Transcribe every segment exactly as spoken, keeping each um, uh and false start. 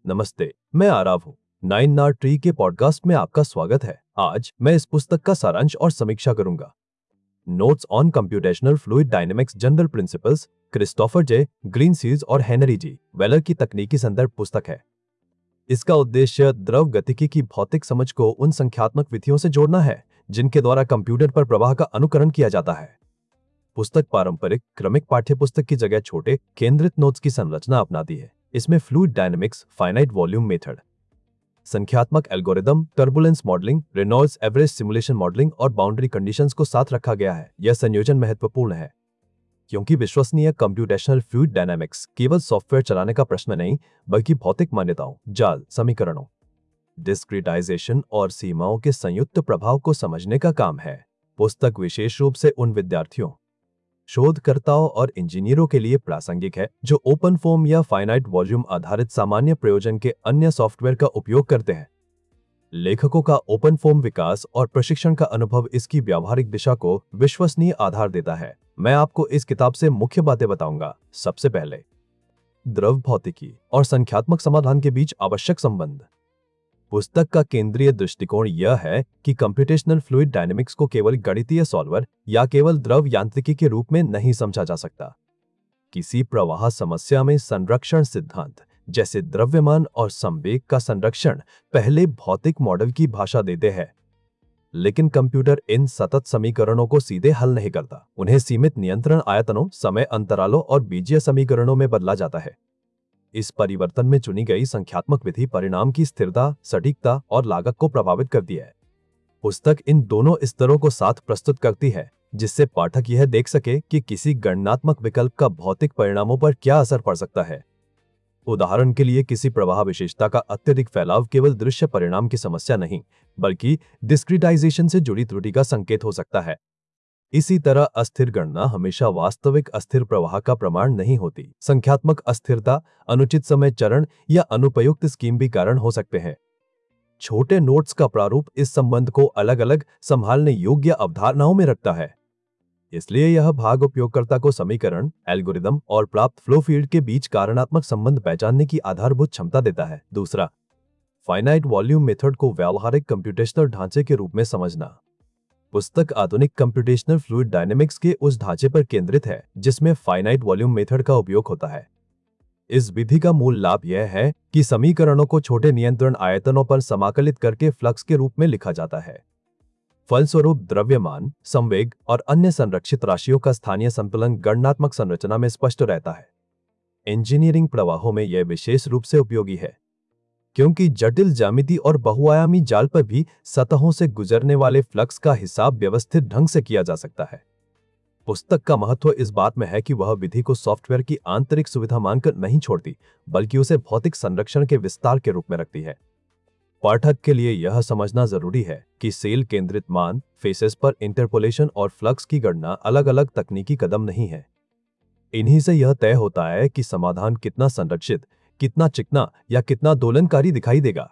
नमस्ते, मैं आराव हूँ। नाइन नार ट्री के पॉडकास्ट में आपका स्वागत है। आज मैं इस पुस्तक का सारांश और समीक्षा करूंगा। Notes on computational fluid dynamics general principles, Christopher J Greenshields और हेनरी जी वेलर की तकनीकी संदर्भ पुस्तक है। इसका उद्देश्य द्रव गतिकी की भौतिक समझ को उन संख्यात्मक विधियों से जोड़ना है जिनके द्वारा कंप्यूटर पर प्रवाह का अनुकरण किया जाता है। पुस्तक पारंपरिक क्रमिक पाठ्यपुस्तक की जगह छोटे केंद्रित नोट्स की संरचना अपनाती है। इसमें fluid dynamics, finite volume method, संख्यात्मक algorithm, turbulence modelling, Reynolds average simulation modelling और बाउंड्री कंडीशंस को साथ रखा गया है। यह संयोजन महत्वपूर्ण है क्योंकि विश्वसनीय कंप्यूटेशनल फ्लूइड डायनेमिक्स केवल सॉफ्टवेयर चलाने का प्रश्न नहीं, बल्कि भौतिक मान्यताओं, जाल समीकरणों, डिस्क्रिटाइजेशन और सीमाओं के संयुक्त प्रभाव को समझने का काम है। पुस्तक विशेष रूप से उन विद्यार्थियों, शोधकर्ताओं और इंजीनियरों के लिए प्रासंगिक है जो ओपन फॉर्म या फाइनाइट वॉल्यूम आधारित सामान्य प्रयोजन के अन्य सॉफ्टवेयर का उपयोग करते हैं। लेखकों का ओपन फॉर्म विकास और प्रशिक्षण का अनुभव इसकी व्यावहारिक दिशा को विश्वसनीय आधार देता है। मैं आपको इस किताब से मुख्य बातें बताऊंगा। सबसे पहले, द्रव भौतिकी और संख्यात्मक समाधान के बीच आवश्यक संबंध। पुस्तक का केंद्रीय दृष्टिकोण यह है कि कंप्यूटेशनल फ्लूइड डायनेमिक्स को केवल गणितीय सॉल्वर या केवल द्रव यांत्रिकी के रूप में नहीं समझा जा सकता। किसी प्रवाह समस्या में संरक्षण सिद्धांत जैसे द्रव्यमान और संवेग का संरक्षण पहले भौतिक मॉडल की भाषा देते हैं, लेकिन कंप्यूटर इन सतत समीकरणों को सीधे हल नहीं करता। उन्हें सीमित नियंत्रण आयतनों, समय अंतरालों और बीजीय समीकरणों में बदला जाता है। इस परिवर्तन में चुनी गई संख्यात्मक विधि परिणाम की स्थिरता, सटीकता और लागत को प्रभावित करती है। पुस्तक इन दोनों स्तरों को साथ प्रस्तुत करती है, जिससे पाठक यह देख सके कि किसी गणनात्मक विकल्प का भौतिक परिणामों पर क्या असर पड़ सकता है। उदाहरण के लिए, किसी प्रवाह विशेषता का अत्यधिक फैलाव केवल दृश्य परिणाम की समस्या नहीं, बल्कि डिस्क्रिटाइजेशन से जुड़ी त्रुटि का संकेत हो सकता है। इसी तरह अस्थिर गणना हमेशा वास्तविक अस्थिर प्रवाह का प्रमाण नहीं होती। संख्यात्मक अस्थिरता, अनुचित समय चरण या अनुपयुक्त स्कीम भी कारण हो सकते हैं। छोटे नोट्स का प्रारूप इस संबंध को अलग अलग संभालने योग्य अवधारणाओं में रखता है। इसलिए यह भाग उपयोगकर्ता को समीकरण, एल्गोरिदम और प्राप्त फ्लो फील्ड के बीच कारणात्मक संबंध पहचानने की आधारभूत क्षमता देता है। दूसरा, फाइनाइट वॉल्यूम मेथड को व्यावहारिक कंप्यूटेशनल ढांचे के रूप में समझना। पुस्तक आधुनिक कंप्यूटेशनल फ्लूइड डायनेमिक्स के उस ढांचे पर केंद्रित है जिसमें फाइनाइट वॉल्यूम मेथड का उपयोग होता है। इस विधि का मूल लाभ यह है कि समीकरणों को छोटे नियंत्रण आयतनों पर समाकलित करके फ्लक्स के रूप में लिखा जाता है। फलस्वरूप द्रव्यमान, संवेग और अन्य संरक्षित राशियों का स्थानीय संतुलन गणनात्मक संरचना में स्पष्ट रहता है। इंजीनियरिंग प्रवाहों में यह विशेष रूप से उपयोगी है क्योंकि जटिल ज्यामिति और बहुआयामी जाल पर भी सतहों से गुजरने वाले फ्लक्स का हिसाब व्यवस्थित ढंग से किया जा सकता है। पुस्तक का महत्व इस बात में है कि वह विधि को सॉफ्टवेयर की आंतरिक सुविधा मानकर नहीं छोड़ती, बल्कि उसे भौतिक संरक्षण के विस्तार के रूप में रखती है। पाठक के लिए यह समझना जरूरी है कि सेल केंद्रित मान, फेसेस पर इंटरपोलेशन और फ्लक्स की गणना अलग अलग तकनीकी कदम नहीं है। इन्हीं से यह तय होता है कि समाधान कितना संरक्षित, कितना चिकना या कितना दोलनकारी दिखाई देगा।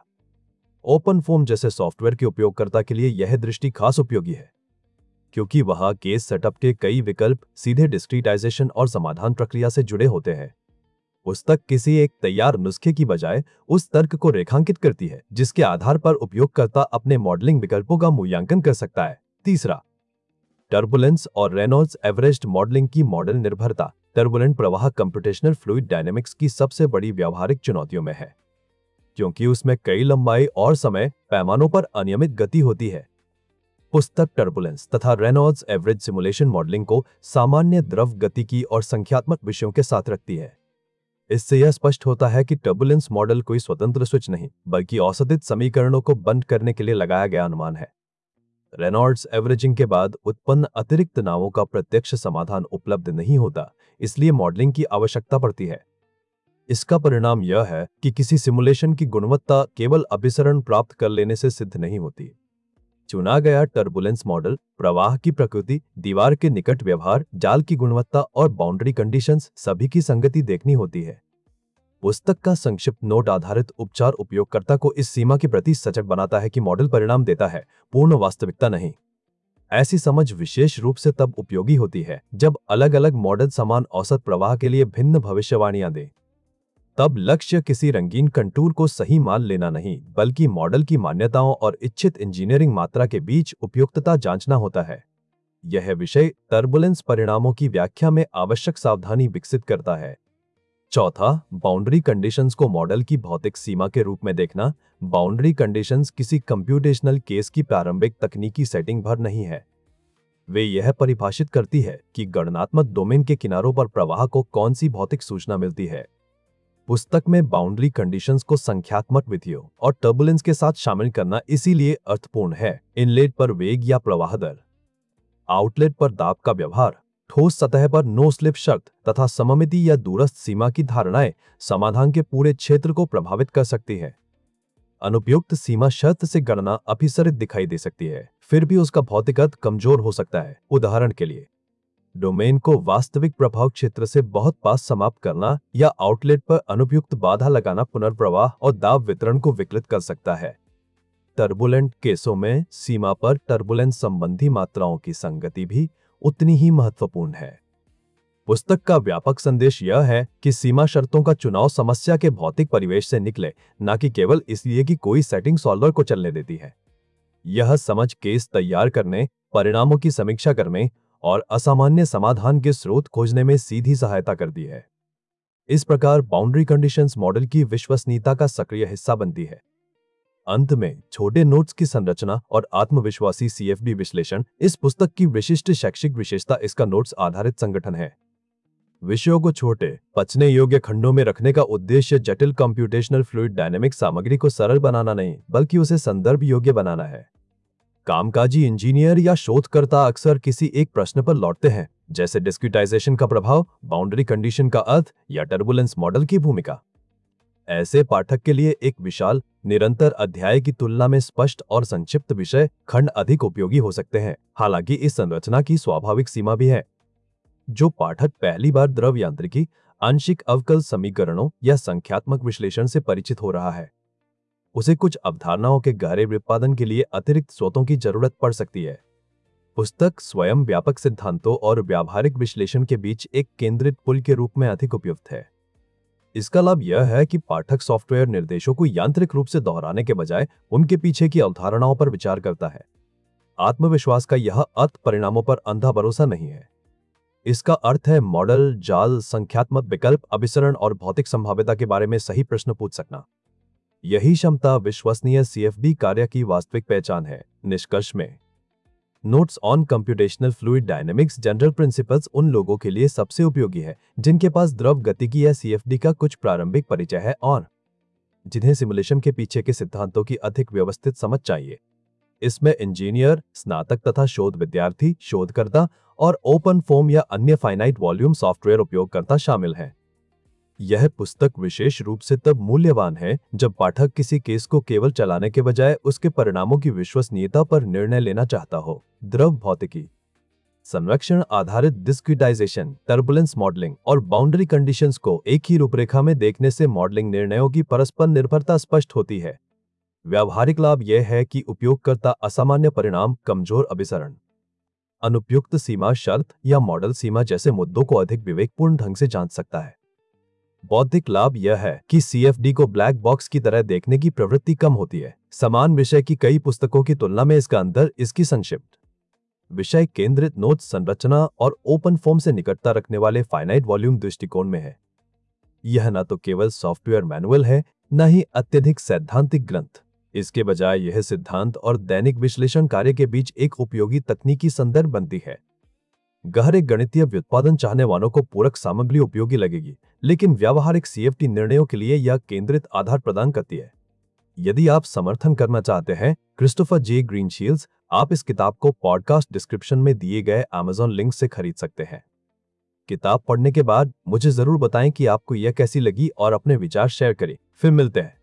ओपन फॉर्म जैसे सॉफ्टवेयर के उपयोगकर्ता के लिए यह दृष्टि खास उपयोगी है क्योंकि वहां केस सेटअप के कई विकल्प सीधे डिस्क्रीटाइजेशन और समाधान प्रक्रिया से जुड़े होते हैं। पुस्तक किसी एक तैयार नुस्खे की बजाय उस तर्क को रेखांकित करती है जिसके आधार पर उपयोगकर्ता अपने मॉडलिंग विकल्पों का मूल्यांकन कर सकता है। तीसरा, टर्बुलेंस और रेनॉल्ड्स एवरेज मॉडलिंग की मॉडल निर्भरता। टर्बुलेंट प्रवाह कंप्यूटेशनल फ्लूइड डायनेमिक्स की सबसे बड़ी व्यावहारिक चुनौतियों में है क्योंकि उसमें कई लंबाई और समय पैमानों पर अनियमित गति होती है। पुस्तक टर्बुलेंस तथा रेनॉल्ड्स एवरेज सिमुलेशन मॉडलिंग को सामान्य द्रव गतिकी और संख्यात्मक विषयों के साथ रखती है। इससे यह स्पष्ट होता है कि टर्बुलेंस मॉडल कोई स्वतंत्र स्विच नहीं, बल्कि औसतित समीकरणों को बंद करने के लिए लगाया गया अनुमान है। रेनॉल्ड्स एवरेजिंग के बाद उत्पन्न अतिरिक्त तनावों का प्रत्यक्ष समाधान उपलब्ध नहीं होता, इसलिए मॉडलिंग की आवश्यकता पड़ती है। इसका परिणाम यह है कि किसी सिमुलेशन की गुणवत्ता केवल अभिसरण प्राप्त कर लेने से सिद्ध नहीं होती। चुना गया टर्बुलेंस मॉडल प्रवाह की प्रकृति, दीवार के निकट व्यवहार, जाल की गुणवत्ता और बाउंड्री कंडीशंस सभी की संगति देखनी होती है। पुस्तक का संक्षिप्त नोट आधारित उपचार उपयोगकर्ता को इस सीमा के प्रति सजग बनाता है कि मॉडल परिणाम देता है, पूर्ण वास्तविकता नहीं। ऐसी समझ विशेष रूप से तब उपयोगी होती है जब अलग अलग मॉडल समान औसत प्रवाह के लिए भिन्न भविष्यवाणियां दें। तब लक्ष्य किसी रंगीन कंटूर को सही मान लेना नहीं, बल्कि मॉडल की मान्यताओं और इच्छित इंजीनियरिंग मात्रा के बीच उपयुक्तता जांचना होता है। यह विषय टर्बुलेंस परिणामों की व्याख्या में आवश्यक सावधानी विकसित करता है। चौथा, बाउंड्री कंडीशंस को मॉडल की भौतिक सीमा के रूप में देखना। बाउंड्री कंडीशंस किसी कंप्यूटेशनल केस की प्रारंभिक तकनीकी सेटिंग भर नहीं है। वे यह परिभाषित करती है कि गणनात्मक डोमेन के किनारों पर प्रवाह को कौन सी भौतिक सूचना मिलती है। पुस्तक में बाउंड्री कंडीशंस को संख्यात्मक विधियों और टर्बुलेंस के साथ शामिल करना इसीलिए अर्थपूर्ण है। इनलेट पर वेग या प्रवाह दर, आउटलेट पर दाब का व्यवहार, ठोस सतह पर नो स्लिप शर्त तथा सममिति या दूरस्थ सीमा की धारणाएं समाधान के पूरे क्षेत्र को प्रभावित कर सकती है। अनुपयुक्त सीमा शर्त से गणना अभिसरित दिखाई दे सकती है, फिर भी उसका भौतिक अर्थ कमजोर हो सकता है। उदाहरण के लिए, डोमेन को वास्तविक प्रभाव क्षेत्र से बहुत पास समाप्त करना या आउटलेट पर अनुपयुक्त बाधा लगाना पुनर्प्रवाह और दाब वितरण को विकलित कर सकता है। टर्बुलेंट केसों में सीमा पर टर्बुलेंस संबंधी मात्राओं की संगति भी उतनी ही महत्वपूर्ण है। पुस्तक का व्यापक संदेश यह है कि सीमा शर्तों का चुनाव समस्या के भौतिक परिवेश से निकले, न कि केवल इसलिए कि कोई सेटिंग सॉल्वर को चलने देती है। यह समझ केस तैयार करने, परिणामों की समीक्षा करने और असामान्य समाधान के स्रोत खोजने में सीधी सहायता करती है। इस प्रकार बाउंड्री कंडीशंस मॉडल की विश्वसनीयता का सक्रिय हिस्सा बनती है। अंत में छोटे नोट्स की संरचना और आत्मविश्वासी सीएफडी विश्लेषण। इस पुस्तक की विशिष्ट शैक्षिक विशेषता इसका नोट्स आधारित संगठन है। विषयों को छोटे, पचने योग्य खंडों में रखने का उद्देश्य जटिल कंप्यूटेशनल फ्लूइड डायनेमिक्स सामग्री को सरल बनाना नहीं, बल्कि उसे संदर्भ योग्य बनाना है। कामकाजी इंजीनियर या शोधकर्ता अक्सर किसी एक प्रश्न पर लौटते हैं, जैसे डिस्क्रीटाइजेशन का प्रभाव, बाउंड्री कंडीशन का अर्थ या टर्बुलेंस मॉडल की भूमिका। ऐसे पाठक के लिए एक विशाल, निरंतर अध्याय की तुलना में स्पष्ट और संक्षिप्त विषय खंड अधिक उपयोगी हो सकते हैं। हालांकि इस संरचना की स्वाभाविक सीमा भी है। जो पाठक पहली बार द्रव यांत्रिकी, आंशिक अवकल समीकरणों या संख्यात्मक विश्लेषण से परिचित हो रहा है, उसे कुछ अवधारणाओं के गहरे व्युत्पादन के लिए अतिरिक्त स्रोतों की जरूरत पड़ सकती है। पुस्तक स्वयं व्यापक सिद्धांतों और व्यावहारिक विश्लेषण के बीच एक केंद्रित पुल के रूप में अधिक उपयुक्त है। इसका लाभ यह है कि पाठक सॉफ्टवेयर निर्देशों को यांत्रिक रूप से दोहराने के बजाय उनके पीछे की अवधारणाओं पर विचार करता है। आत्मविश्वास का यह अर्थ परिणामों पर अंधा भरोसा नहीं है। इसका अर्थ है मॉडल, जाल, संख्यात्मक विकल्प, अभिसरण और भौतिक संभाव्यता के बारे में सही प्रश्न पूछ सकना। यही क्षमता विश्वसनीय सीएफडी कार्य की वास्तविक पहचान है। निष्कर्ष में, notes on computational fluid dynamics general principles उन लोगों के लिए सबसे उपयोगी है जिनके पास द्रव गतिकी या सीएफडी का कुछ प्रारंभिक परिचय है और जिन्हें सिमुलेशन के पीछे के सिद्धांतों की अधिक व्यवस्थित समझ चाहिए। इसमें इंजीनियर, स्नातक तथा शोध विद्यार्थी, शोधकर्ता और ओपन फॉर्म या अन्य फाइनाइट वॉल्यूम सॉफ्टवेयर उपयोगकर्ता शामिल हैं। यह पुस्तक विशेष रूप से तब मूल्यवान है जब पाठक किसी केस को केवल चलाने के बजाय उसके परिणामों की विश्वसनीयता पर निर्णय लेना चाहता हो। द्रव भौतिकी, संरक्षण आधारित डिस्क्रीटाइजेशन, टर्बुलेंस मॉडलिंग और बाउंड्री कंडीशंस को एक ही रूपरेखा में देखने से मॉडलिंग निर्णयों की परस्पर निर्भरता स्पष्ट होती है। व्यावहारिक लाभ यह है कि उपयोगकर्ता असामान्य परिणाम, कमजोर अभिसरण, अनुपयुक्त सीमा शर्त या मॉडल सीमा जैसे मुद्दों को अधिक विवेकपूर्ण ढंग से जांच सकता है। बौद्धिक लाभ यह है कि सीएफडी को ब्लैक बॉक्स की तरह देखने की प्रवृत्ति कम होती है। समान विषय की कई पुस्तकों की तुलना में इसका अंतर इसकी संक्षिप्त विषय केंद्रित नोट्स संरचना और ओपन फॉर्म से निकटता रखने वाले फाइनाइट वॉल्यूम दृष्टिकोण में है। यह न तो केवल सॉफ्टवेयर मैनुअल है, न ही अत्यधिक सैद्धांतिक ग्रंथ। इसके बजाय यह सिद्धांत और दैनिक विश्लेषण कार्य के बीच एक उपयोगी तकनीकी संदर्भ बनती है। गहरे गणितीय व्युत्पादन चाहने वालों को पूरक सामग्री उपयोगी लगेगी, लेकिन व्यावहारिक सीएफडी निर्णयों के लिए यह केंद्रित आधार प्रदान करती है। यदि आप समर्थन करना चाहते हैं क्रिस्टोफर जे ग्रीनशील्ड्स, आप इस किताब को पॉडकास्ट डिस्क्रिप्शन में दिए गए अमेज़न लिंक से खरीद सकते हैं। किताब पढ़ने के बाद मुझे जरूर बताएं कि आपको यह कैसी लगी और अपने विचार शेयर करें। फिर मिलते हैं।